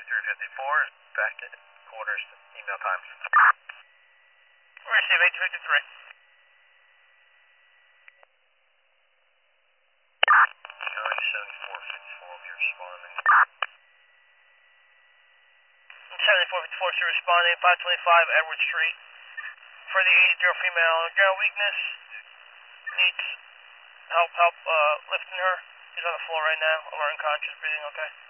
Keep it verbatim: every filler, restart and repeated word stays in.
seventy-three fifty-four, back at quarters, email times. Receive eight fifty-three. Charlie seventy-four fifty-four, you're responding. seventy-four fifty-four, so responding, five twenty-five Edward Street. For the eighty-year female, general weakness, needs help, help uh, lifting her. She's on the floor right now, alert and conscious, breathing okay.